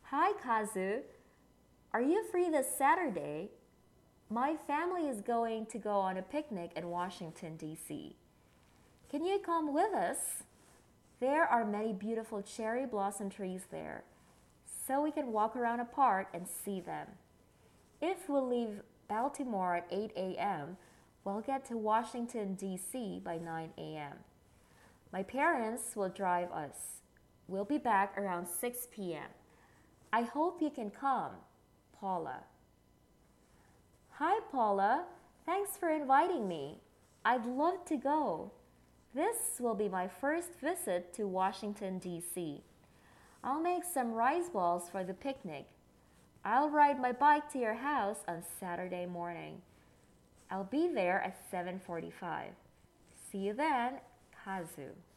Hi, Kazu. Are you free this Saturday? My family is going to go on a picnic in Washington, D.C. Can you come with us? There are many beautiful cherry blossom trees there, so we can walk around a park and see them. If we leave Baltimore at 8 a.m., we'll get to Washington, D.C. by 9 a.m. My parents will drive us. We'll be back around 6 p.m. I hope you can come, Paula. Hi, Paula. Thanks for inviting me. I'd love to go. This will be my first visit to Washington, D.C. I'll make some rice balls for the picnic. I'll ride my bike to your house on Saturday morning. I'll be there at 7:45. See you then, Kazu.